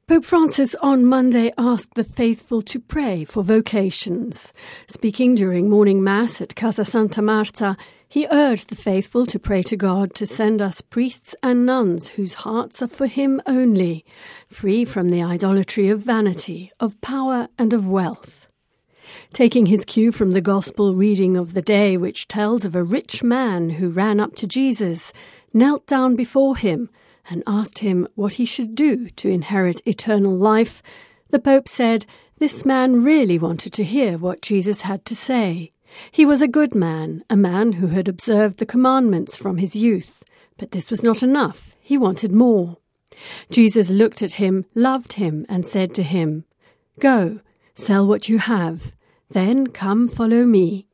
Pope Francis on Monday asked the faithful to pray for vocations. Speaking during morning mass at Casa Santa Marta, he urged the faithful to pray to God to send us priests and nuns whose hearts are for him only, free from the idolatry of vanity, of power and of wealth. Taking his cue from the Gospel reading of the day, which tells of a rich man who ran up to Jesus, knelt down before him, and asked him what he should do to inherit eternal life, the Pope said this man really wanted to hear what Jesus had to say. He was a good man, a man who had observed the commandments from his youth, but this was not enough. He wanted more. Jesus looked at him, loved him, and said to him, "Go, sell what you have, then come follow me."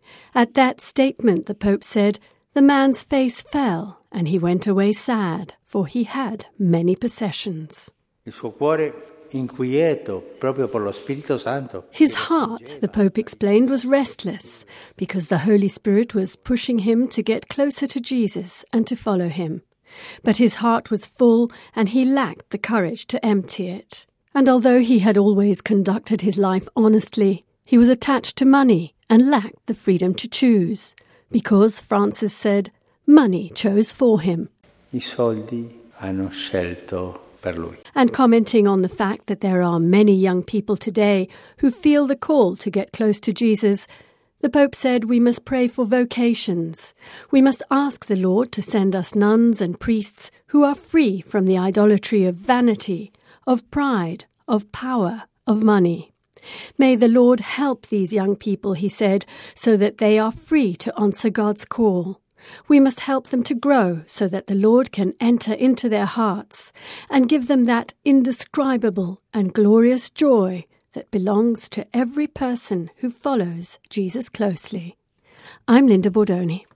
At that statement, the Pope said, the man's face fell, and he went away sad, for he had many possessions. Il suo cuore inquieto proprio per lo Spirito Santo. His heart, the Pope explained, was restless because the Holy Spirit was pushing him to get closer to Jesus and to follow him. But his heart was full, and he lacked the courage to empty it. And although he had always conducted his life honestly, he was attached to money and lacked the freedom to choose, because, Francis said, money chose for him. I soldi hanno scelto per lui. And commenting on the fact that there are many young people today who feel the call to get close to Jesus, the Pope said we must pray for vocations. We must ask the Lord to send us nuns and priests who are free from the idolatry of vanity, of pride, of power, of money. May the Lord help these young people, he said, so that they are free to answer God's call. We must help them to grow so that the Lord can enter into their hearts and give them that indescribable and glorious joy that belongs to every person who follows Jesus closely. I'm Linda Bordoni.